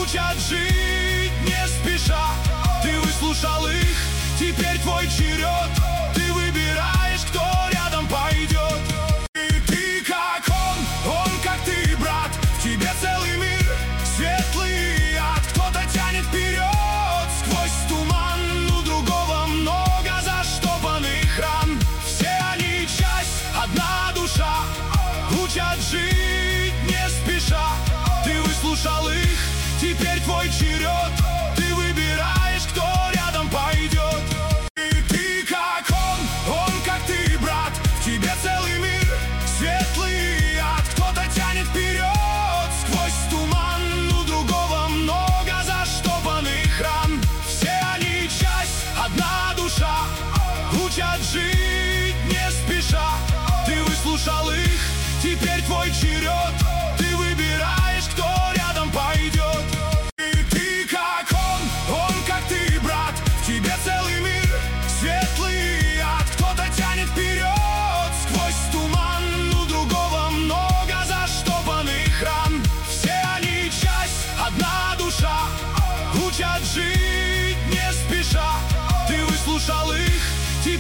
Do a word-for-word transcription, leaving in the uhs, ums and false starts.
учат жить не спеша. Ты выслушал их, теперь твой черед. Ты выбираешь, кто рядом пойдет. И ты как он, он как ты, брат. В тебе целый мир, светлый ад. Кто-то тянет вперед сквозь туман, у другого много заштопанных ран. Все они часть, одна душа, учат жить не спеша. Ты выслушал их, теперь твой черед.